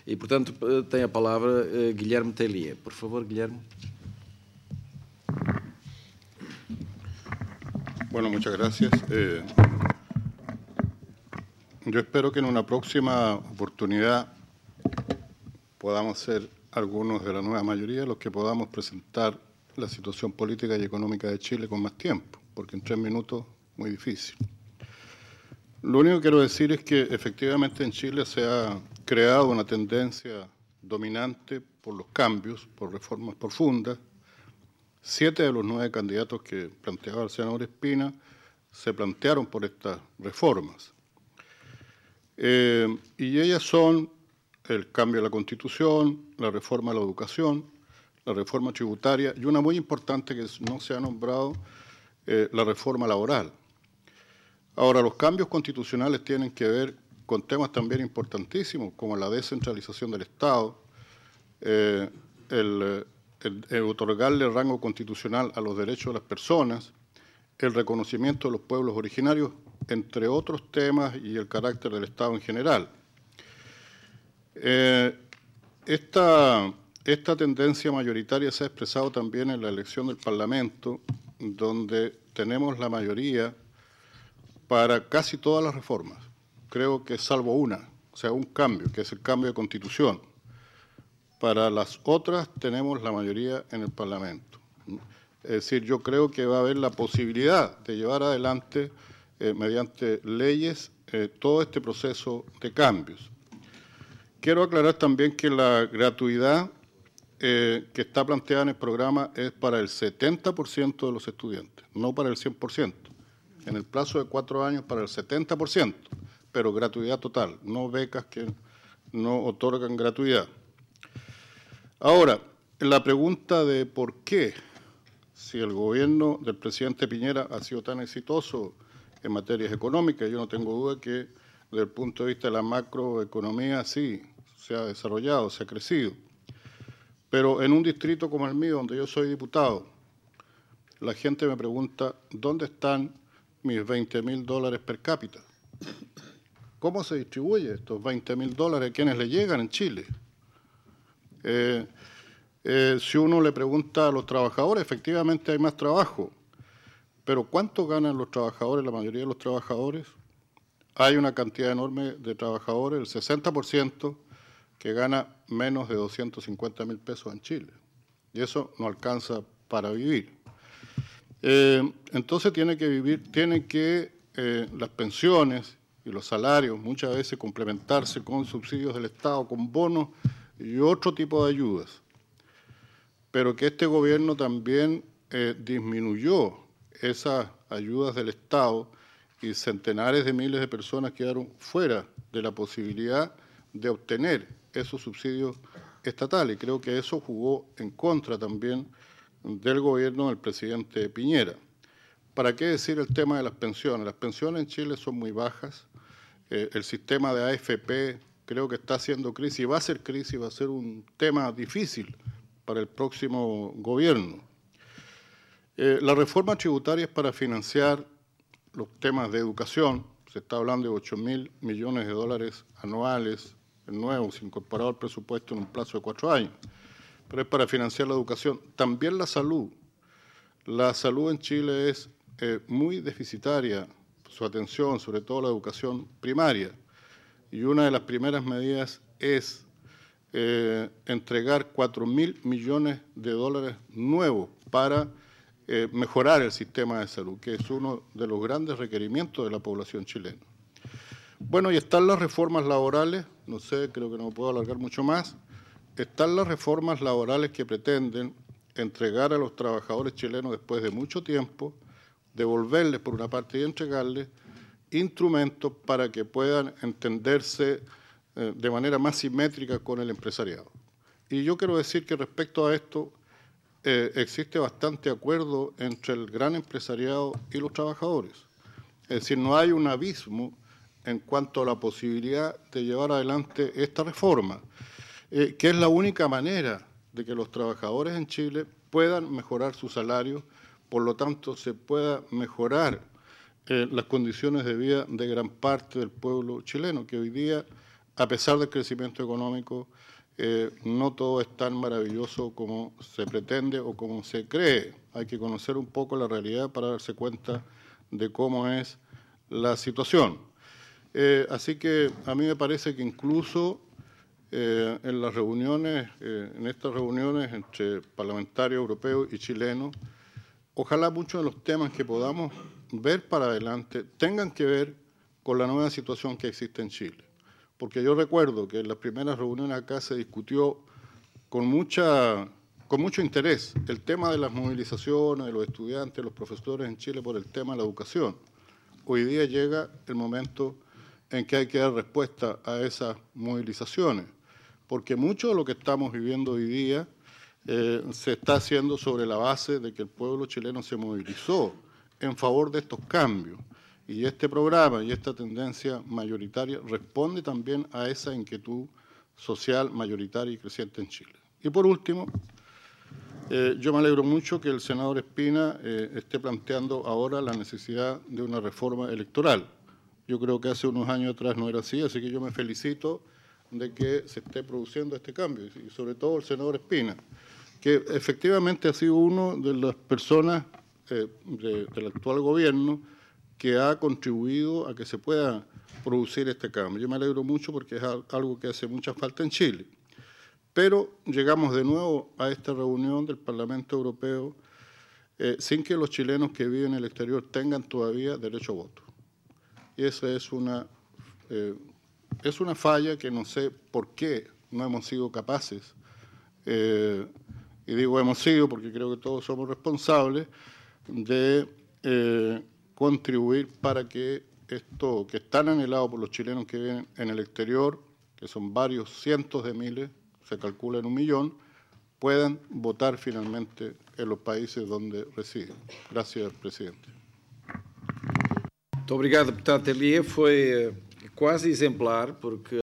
E, portanto, tem a palavra Guilherme Tellier. Por favor, Guilherme. Bueno, muchas gracias. Yo espero que en una próxima oportunidad podamos ser algunos de la nueva mayoría los que podamos presentar la situación política y económica de Chile con más tiempo, porque en 3 minutos muy difícil. Lo único que quiero decir es que efectivamente en Chile se ha creado una tendencia dominante por los cambios, por reformas profundas. 7 de los 9 candidatos que planteaba el senador Espina se plantearon por estas reformas. Y ellas son el cambio de la Constitución, la reforma de la educación, la reforma tributaria y una muy importante que no se ha nombrado, la reforma laboral. Ahora, los cambios constitucionales tienen que ver con temas también importantísimos, como la descentralización del Estado, el otorgarle rango constitucional a los derechos de las personas, el reconocimiento de los pueblos originarios, entre otros temas, y el carácter del Estado en general. Esta tendencia mayoritaria se ha expresado también en la elección del Parlamento, donde tenemos la mayoría para casi todas las reformas. Creo que salvo una, o sea, un cambio, que es el cambio de Constitución. Para las otras tenemos la mayoría en el Parlamento. Es decir, yo creo que va a haber la posibilidad de llevar adelante, mediante leyes, todo este proceso de cambios. Quiero aclarar también que la gratuidad que está planteada en el programa es para el 70% de los estudiantes, no para el 100%. En el plazo de 4 años para el 70%, pero gratuidad total, no becas que no otorgan gratuidad. Ahora, la pregunta de por qué, si el gobierno del presidente Piñera ha sido tan exitoso en materias económicas, yo no tengo duda que desde el punto de vista de la macroeconomía sí se ha desarrollado, se ha crecido. Pero en un distrito como el mío, donde yo soy diputado, la gente me pregunta, ¿dónde están mis $20.000 per cápita? ¿Cómo se distribuye estos $20.000? ¿A quiénes le llegan en Chile? Si uno le pregunta a los trabajadores, efectivamente hay más trabajo, pero ¿cuánto ganan los trabajadores, la mayoría de los trabajadores? Hay una cantidad enorme de trabajadores, el 60%, que gana menos de 250.000 pesos en Chile, y eso no alcanza para vivir. Entonces tienen que las pensiones y los salarios muchas veces complementarse con subsidios del Estado, con bonos y otro tipo de ayudas. Pero que este gobierno también disminuyó esas ayudas del Estado y centenares de miles de personas quedaron fuera de la posibilidad de obtener esos subsidios estatales. Y creo que eso jugó en contra también del gobierno del presidente Piñera. ¿Para qué decir el tema de las pensiones? Las pensiones en Chile son muy bajas. El sistema de AFP creo que está haciendo crisis, y va a ser crisis, va a ser un tema difícil para el próximo gobierno. La reforma tributaria es para financiar los temas de educación. Se está hablando de $8.000 millones anuales, nuevos, incorporado al presupuesto en un plazo de 4 años. Pero es para financiar la educación. También la salud. La salud en Chile es muy deficitaria, su atención, sobre todo la educación primaria. Y una de las primeras medidas es entregar $4.000 millones nuevos para mejorar el sistema de salud, que es uno de los grandes requerimientos de la población chilena. Bueno, y están las reformas laborales, no sé, creo que no me puedo alargar mucho más. Están las reformas laborales que pretenden entregar a los trabajadores chilenos después de mucho tiempo, devolverles por una parte y entregarles instrumentos para que puedan entenderse de manera más simétrica con el empresariado. Y yo quiero decir que respecto a esto existe bastante acuerdo entre el gran empresariado y los trabajadores. Es decir, no hay un abismo en cuanto a la posibilidad de llevar adelante esta reforma, que es la única manera de que los trabajadores en Chile puedan mejorar su salario, por lo tanto se pueda mejorar las condiciones de vida de gran parte del pueblo chileno, que hoy día a pesar del crecimiento económico, no todo es tan maravilloso como se pretende o como se cree. Hay que conocer un poco la realidad para darse cuenta de cómo es la situación. Así que a mí me parece que incluso en las reuniones, en estas reuniones entre parlamentarios europeos y chilenos, ojalá muchos de los temas que podamos ver para adelante tengan que ver con la nueva situación que existe en Chile. Porque yo recuerdo que en las primeras reuniones acá se discutió con mucho interés el tema de las movilizaciones de los estudiantes, de los profesores en Chile por el tema de la educación. Hoy día llega el momento en que hay que dar respuesta a esas movilizaciones, porque mucho de lo que estamos viviendo hoy día se está haciendo sobre la base de que el pueblo chileno se movilizó en favor de estos cambios. Y este programa y esta tendencia mayoritaria responde también a esa inquietud social mayoritaria y creciente en Chile. Y por último, yo me alegro mucho que el senador Espina esté planteando ahora la necesidad de una reforma electoral. Yo creo que hace unos años atrás no era así que yo me felicito de que se esté produciendo este cambio, y sobre todo el senador Espina, que efectivamente ha sido una de las personas del actual gobierno que ha contribuido a que se pueda producir este cambio. Yo me alegro mucho porque es algo que hace mucha falta en Chile. Pero llegamos de nuevo a esta reunión del Parlamento Europeo sin que los chilenos que viven en el exterior tengan todavía derecho a voto. Y esa es una falla que no sé por qué no hemos sido capaces, y digo hemos sido porque creo que todos somos responsables, de contribuir para que esto que es tan anhelado por los chilenos que viven en el exterior, que son varios cientos de miles, se calcula en 1 millón, puedan votar finalmente en los países donde residen. Gracias, presidente. Muito obrigado, deputado Tellier. Foi quase exemplar, porque